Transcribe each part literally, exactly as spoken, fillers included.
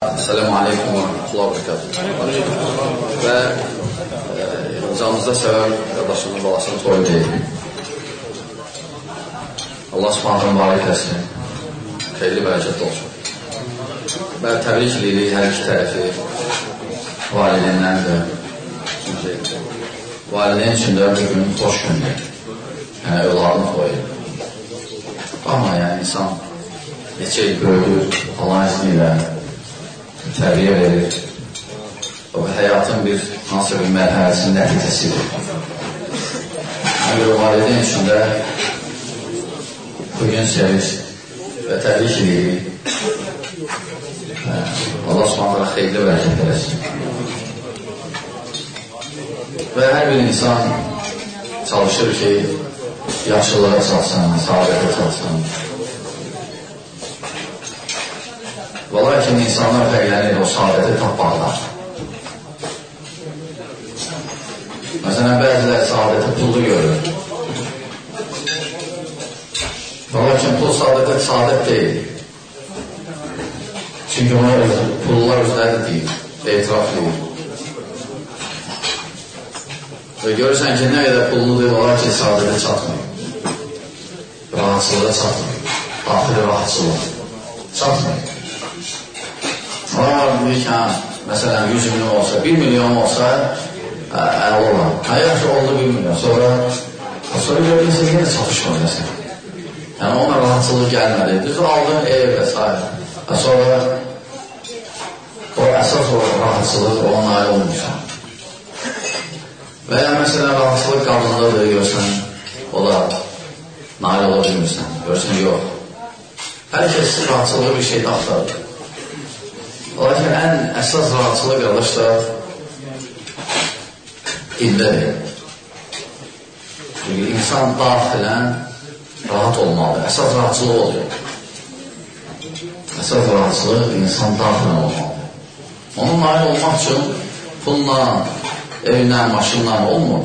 Esselamu Aleyküm və Rəhmətullahi və Bərəkatuhu. Və e, canımızda sevən qardaşımın balasının toyu deyil. Allah subhanətən mübarək etsin. Xeyli bərəkətli olsun. Və təbrik edirik hər iki tərəfi, valideynlər də. Çünki valideyn üçün də bir gün xoş gündür. Yəni, övladın toyu. Amma yəni, insan neçə il böyüdür, Allah izni ilə tərbiyə verir. O, həyatın bir, hansı bir mərhələsinin nəticəsidir. Yəni, valideyn üçün də bugün sevir və təbrik edirik. Allah subhanətlə xeyli bərəkət eləsin. Və hər bir insan çalışır ki, yaxşılığa çalsın, saadətə çalsın. Və lakin insanlar fərqlənir o saadəti tapmaqlar. Məsələn, bəzilər saadəti pullu görür. Və lakin pul saadətə saadət deyil. Çünki ona pullar özləri deyil, etiraf deyil. Və görürsən ki, nə qədər pulludur, olar ki, saadətə çatmıyor. Rahatsızlığa çatmıyor. Daxili rahatsızlıq çatmıyor. Onlar deyir ki, məsələn, yüz milyon olsa, bir milyon olsa, əl olan. Hə, yaxşı oldu bir milyon. Sonra, sonra gördüyünüz yenə çatışmır məsələn. Yəni, ona rahatsızlıq gəlmədi. Düz aldın ev və s. Sonra, o əsas o rahatsızlıq ona nail olmuşsan. Və ya məsələn, rahatsızlıq qadındadır, görsən, o da nail ola bilmirsən, görsən, yox. Hər kəs rahatsızlığı bir şeydə axtarır. Lakin ən əsas rahatsızlıq qardaşlar dindədir. Çünki insan daxilən rahat olmalıdır. Əsas rahatsızlıq oluyor. Əsas rahatsızlıq insan daxilən olmalıdır. Onun nail olmaq üçün pulla, evlə, maşınla olmur.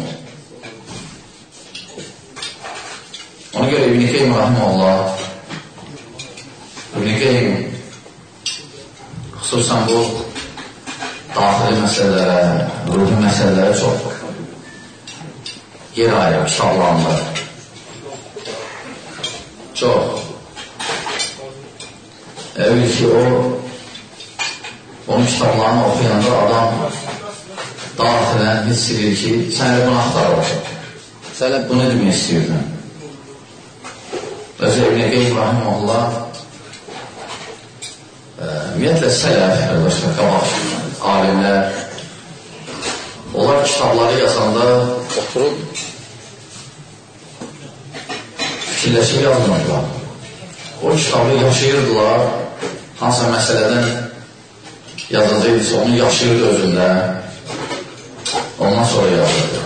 Ona görə İbn-i Qeym Rahimullah, İbn-i Qeym xüsusən bu daxili məsələlərə, ruhi məsələlərə çox yer ayırır, kitablandır. Çox. Əvvəl ki, o onun kitablarını oxuyanda adam daxilən hiss edir ki, sən elə bunu axtarırsan. Sən elə bunu demək istəyirdin. Özü İbn-i Qeym Rahimullah ümumiyyətlə sələf, qardaşlar, qabaq, alimlər, onlar kitabları yazanda oturub fikirləşib yazmırdılar. O kitabı yaşayırdılar, hansısa məsələdən yazacaqdırsa, onu yaşayırdı özündə, ondan sonra yazırdı.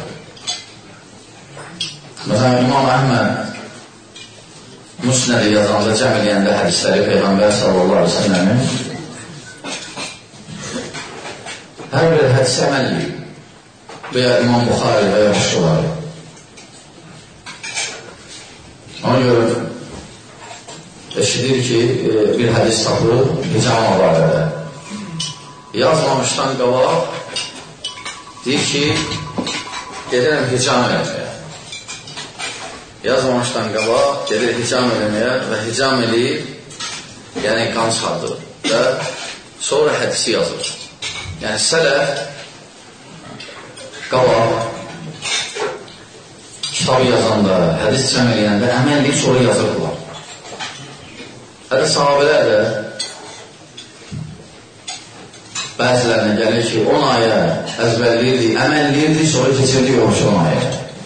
Məsələn, İmam Əhməd Müsnədə yazanda, cəm eləyəndə hədisləri Peyğəmbər sallallahu aleyhi ve selləmin hər bir hədisə əməl edib və ya İmam Buxari və ya başqaları. Ona görə eşidir ki, bir hədis tapır hicama barədə. Yazmamışdan qabaq deyir ki, gedirəm hicam eləməyə. Yazmamışdan qabaq gedir hicam eləməyə və hicam eləyib, yəni qan çıxardır və sonra hədisi yazır. Yəni sələf qabaq kitabı yazanda, hədis cəm eləyəndə əməl edib sonra yazırdılar. Hətta sahabələr də bəzilərinə gəlir ki, on aya əzbərləyirdi, əməlləyirdi, sonra keçirdi yoxsa on aya.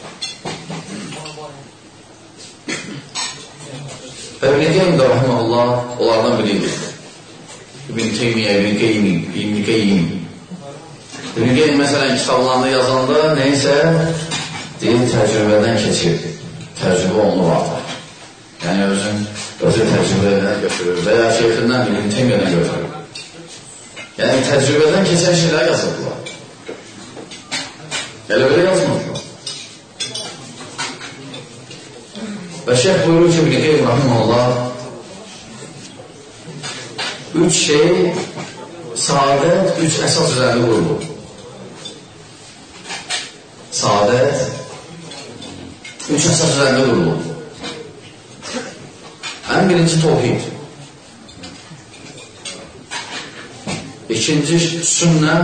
Və İbn-i Qeym də Rahimullah onlardan bilirdir. İbn-i Teymiyyə, İbn-i Qeym, İbn-i Qeym. İbn-i Qeym məsələn kitablarında yazanda neysə deyil, təcrübədən keçir. Təcrübə olunur artıq. Yəni özün, özü təcrübədən götürür və ya şeyxindən, İbn-i Teymiyyədən götürür. Yəni təcrübədən keçən şeylər yazırdılar. Elə belə yazmırdılar. Və şeyh buyurur ki, İbn-i Qeym Rahimullah üç şey Saadət üç əsas üzərində qurulur. Saadət üç əsas üzərində qurulur. Ən birinci tohid, ikinci sünnə,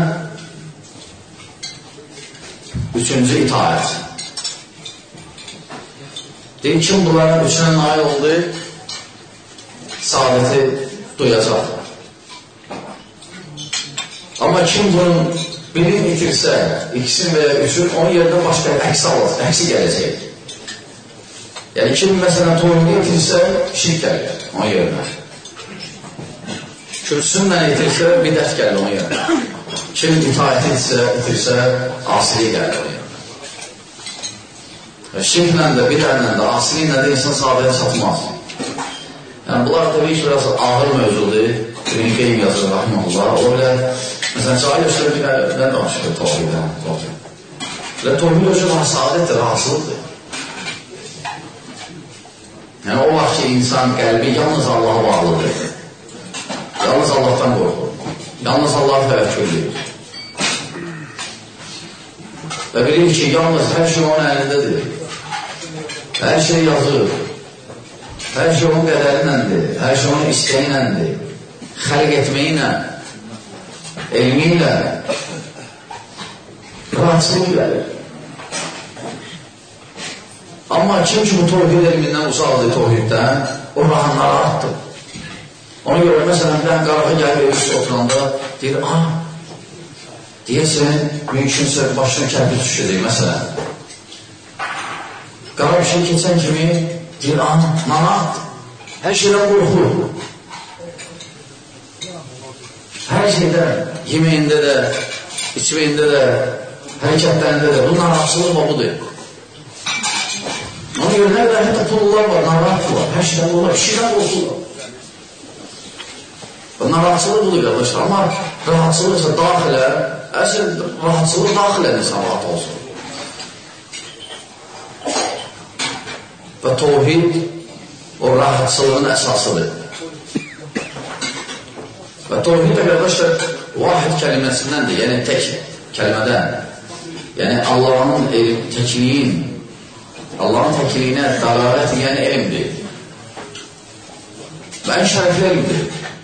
üçüncü itaət. Deyir, kim bunların üçünə nail oldu, saadəti duyacaq. Amma kim bunun birini itirsə, ikisini və ya üçün, onun yerində başqa əksi alır, əksi gələcək. Yəni, kim məsələn tohidi itirsə, şirk gəlir onun yerinə. Kürsünlə itirsə, bidət gəlir onun yerinə. Kim itaəti itirsə, asili gəlir onun yerinə. Şirklə də, bidətlə də, asiliklə də insan sahabəyə çatmaz. Yəni, bunlar tabii ki, biraz ağır mövzudur. İbn Qeym yazır, rahiməhullah. O belə, məsələn, cahil ölçüdə bir nə danışır tohiddən? Və tohid ölçü saadətdir, rahatsızlıqdır. Yəni, o vaxt ki, insan qəlbi yalnız Allaha bağlıdır. Yalnız Allahdan qorxur. Yalnız Allaha təvəkkül edir. Və bilir ki, yalnız hər şey onun əlindədir. Hər şey yazır. Hər şey onun qədərinəndir. Hər şey onun istəyinəndir. Xəlq etməyinə, elmiyle rahatsızlık gəlir. Amma kim ki bu tohid elmindən uzaqdır tohiddən, o narahatdır. Ona görə məsələn, ben qarağa gəlir evisi oturanda deyir, ah, deyirsən, mümkünsə başına kərpi düşəcək, məsələn. Qara bir şey keçən kimi deyir, ah, narahat, hər şeydən qorxur. Hər şeydə, yeməyində də, içməyində də, hərəkətlərində də, bu narahatsızlıq o budur. Ona görə nə qədər hətta pullar var, narahatlar, hər şeydən olur, bir şeydən qorxurlar. Narahatsızlıq budur qardaşlar, amma rahatsızlıqsa daxilə, əsl rahatsızlıq daxilə insan rahat olsun. Və tohid o rahatsızlığın əsasıdır. Və tohid də qardaşlar, vahid kəliməsindəndir, yəni tək kəlmədən. Yəni Allahın təkliyin, Allahın təkliyinə dəlalət, yəni elmdir. Və ən şərəfli elmdir.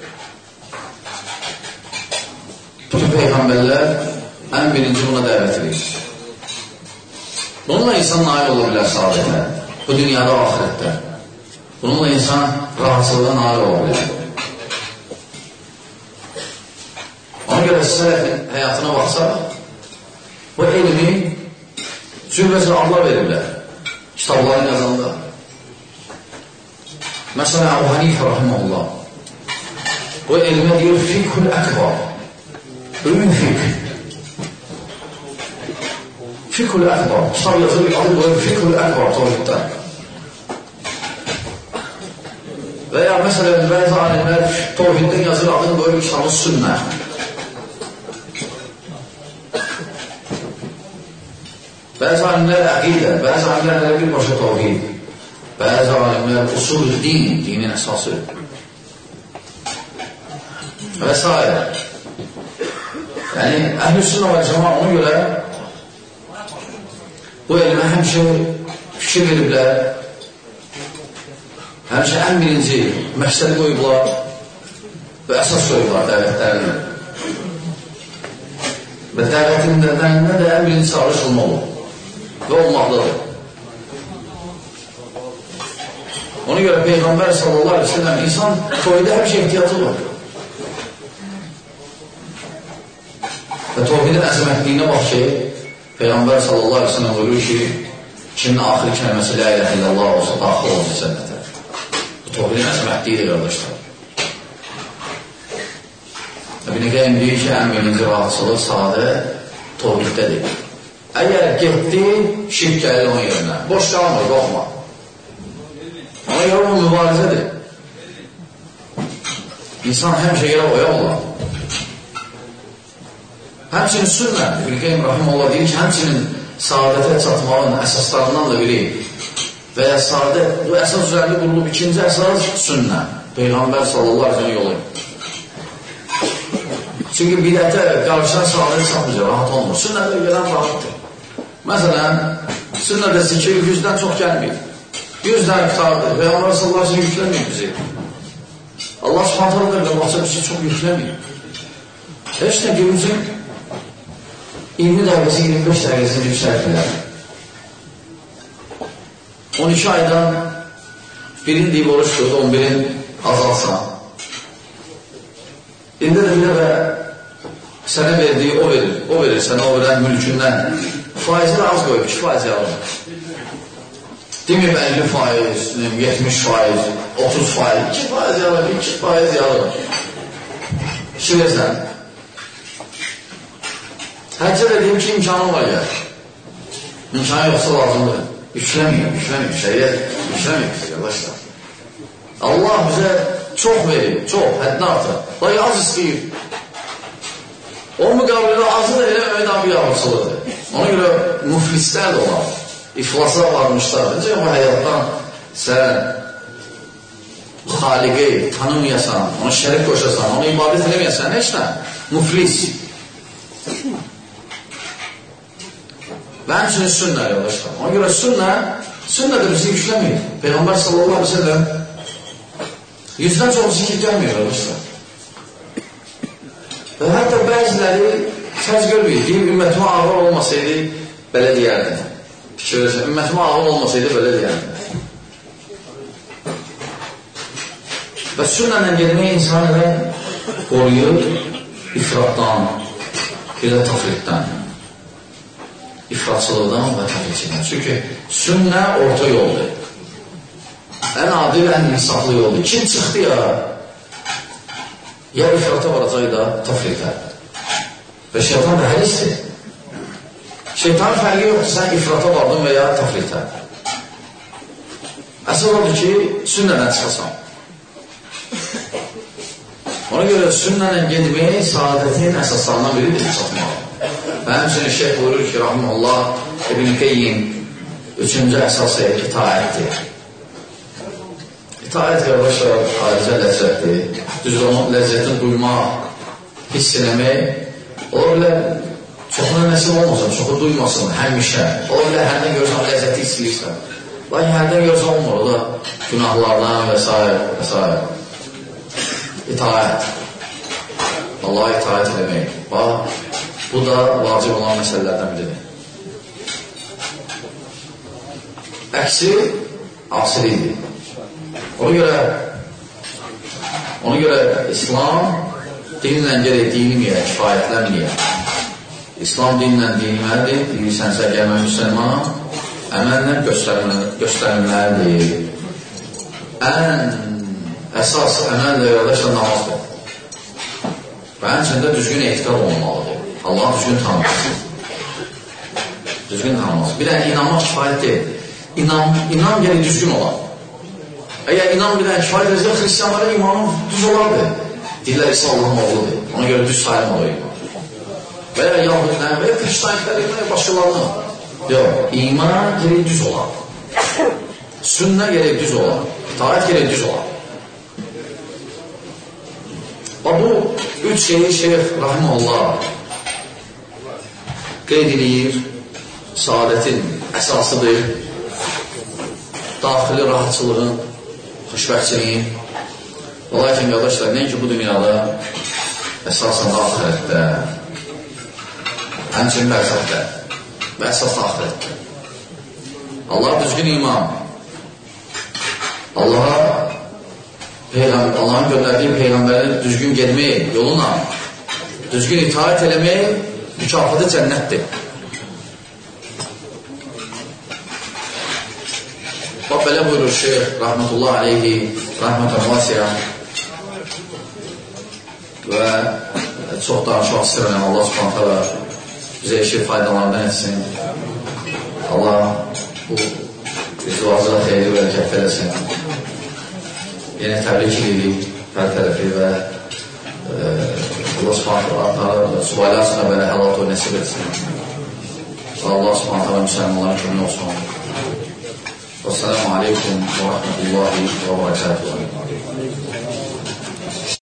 Bütün peyğəmbərlər ən birinci buna dəvət edir. Bununla insan nail ola bilər saadətə, bu dünyada ahirətdə. Bununla insan rahatsızlığa nail ola bilər. Ona görə sələfin həyatına baxsaq, bu elmi cürbəcə Allah verirlər, kitabların yazanda. Məsələn, Əbu Hanifə rahiməhullah, bu elmə deyir, fiqhul əkbar, ümün fiqh. Fiqhul əkbar, kitab yazır, adı qoyur, fiqhul əkbar tohiddən. Və ya məsələn, bəzi alimlər tohiddən yazır, adını qoyur, kitabı sünnə. Bəzi alimlər əqidə, bəzi alimlər bir başa tohid, bəzi alimlər usul din, dinin əsası və s. Yəni, əhl-i sünnə və cəma ona görə bu elmə həmişə fikir veriblər, həmişə ən birinci məqsədi qoyublar və əsas qoyublar dəvətlərini. Və dəvətindən də ən birinci çağırışılma olur və olmaqdadır. Ona görə Peyğəmbər sallallahu aleyhi ve sellem insan tohidə həmişə ehtiyatı var. Və tohidin əzəmətliyinə bax ki, Peyğəmbər sallallahu aleyhi ve sellem buyurur ki, kimin axır kəlməsi la ilahe illallah olsa daxil olsa cənnətə. Bu tohidin əzəmətliyidir qardaşlar. İbn Qeym deyir ki, ən birinci rahatsızlıq sadə tohiddədir. Əgər getdi, şirk gəlir onun yerinə. Boş qalmır, qorxma. Ona görə bu mübarizədir. İnsan həmişə görə oya olar. Həmçinin sünnə, İbn Qeym rahimehullah deyir ki, həmçinin saadətə çatmağın əsaslarından da biri və ya saadət, bu əsas üzərində qurulub ikinci əsas sünnə, Peyğəmbər sallallahu aleyhi ve sellem yolu. Çünki bidətə qarşıdan sağlayı satmayacaq, rahat olmur. Sünnədə gələn rahatdır. Məsələn, sünnədə zikir yüzdən çox gəlməyir. Yüzdən qutardır. Peyğəmbər sallallahu aleyhi ve sellem yükləməyir bizi. Allah subhanət hala da baxsa bizi çox yükləməyir. Heç nə günümüzün iyirmi dəqiqəsi, iyirmi beş dəqiqəsini yüksəltilər. on iki aydan birin deyib oruç tutdu, on birin azalsan. İndi də bir də sənə verdiyi o verir, o verir sənə o verən mülkündən. Faizi də az qoyub, iki faiz yalım. Demir əlli faiz, yetmiş faiz, otuz faiz, iki faiz yalım, iki faiz yalım. İki versən. Həccə də deyim ki, imkanı var ya. İmkanı yoxsa lazımdır. Yükləməyəm, yükləməyəm, şəriyyət yükləməyəm bizə, qardaşlar. Allah bizə çox verir, çox, həddən artıq. Lakin az istəyir. O müqabilində azı da eləməmək daha bir yavruçılıdır. Ona görə müflislər də olan, iflaslar varmışlar. Necə bu həyatdan sən xaliqi tanımayasan, ona şərik qoşasan, ona ibadət eləməyəsən, heç nə? Müflis. Və həmçinin sünnə, yoldaşlar. Ona görə sünnə, sünnə də bizi yükləməyir. Peyğəmbər sallallahu aleyhi ve sellem yüzdən çox zikir gəlməyir, yoldaşlar. Və hətta bəziləri səz görməyir. Deyim, ümmətimə ağır olmasaydı, belə deyərdi. Fikir verəsən, ümmətimə ağır olmasaydı, belə deyərdi. Və sünnələ gelmək insan elə qoruyur ifratdan, bir də tafritdən. İfratçılıqdan və tafritçidən. Çünki sünnə orta yoldur. Ən adil, ən insaflı yoldur. Kim çıxdı ya? Ya ifrata varacaq da tafritə. Və şeytan da həlisdir. Şeytanın fərqi yoxdur, sən ifrata vardın və ya tafritə. Əsas odur ki, sünnədən çıxasan. Ona görə sünnələ gedmək saadətin əsaslarından biridir çatmaq. Və həmçinin şeyh buyurur ki, rahmanullah, İbn-i Qeyyim üçüncü əsası itaətdir. İtaət qardaşlar ayrıca ləzzətdir. Düz onun ləzzətini duymaq, hiss eləmək, ola bilər, çoxuna nəsib olmasın, çoxu duymasın, həmişə. Ola bilər, hərdən görürsən, ləzzəti istəyirsən. Lakin hərdən görürsən olmur, o da günahlardan və s. və s. İtaət. Allah'a itaət eləmək. Bax, bu da vacib olan məsələlərdən biridir. Əksi, asilidir. Ona görə, ona görə İslam dinlə gələk dinimiyə, kifayətlənməyə. İslam dinlə dinməlidir, deyirsənsə gəlmə müsəlman, əməllə göstərilməlidir. Ən əsas əməllə yoldaşla namazdır. Və həmçində düzgün etiqad olmalıdır. Allah düzgün tanımasın. Düzgün tanımasın. Bir dənə inanmaq kifayət deyil. İnan, inan gəlir düzgün olan. Əgər inan bir dənə kifayət edəcək, xristiyanlara imanın düz olardır. Dillər isə Allahın oğludur. Ona görə düz sayılmalı iman. Və ya yahudinə, və ya xristiyanliklər, və ya başqalarına. Yox, iman gəlir düz olan. Sünnə gəlir düz olan. İtaət gəlir düz olan. Və bu üç şeyi Şeyh Rahimullah qeyd edir, saadətin əsasıdır, daxili rahatçılığın, xoşbəxtçiliyin. Lakin qardaşlar, nəinki bu dünyada, əsasən axirətdə, həmçinin bərzətdə və əsas axirətdə. Allah düzgün iman, Allaha Allah'ın göndərdiyi Peyğəmbərin düzgün gelmək yoluna, düzgün itaat eləmək mükafatı cənnətdir. Bax, belə buyurur Şeyh Rahmetullah aleyhi, Rahmetullah vasiyyə və çox danışmaq istəyirəm. Allah subhanət hələ bizə işi faydalarından etsin. Allah bu izvacıda xeyri və hərəkət eləsin. Yenə təbrik edirik hər tərəfi və Allah subhanətlə subaylarsına belə həlat o nəsib etsin. Və Allah subhanətlə müsəlmanların kömünə olsun. Və sələmu aleykum və rəhmətullahi və bərəkətuhu.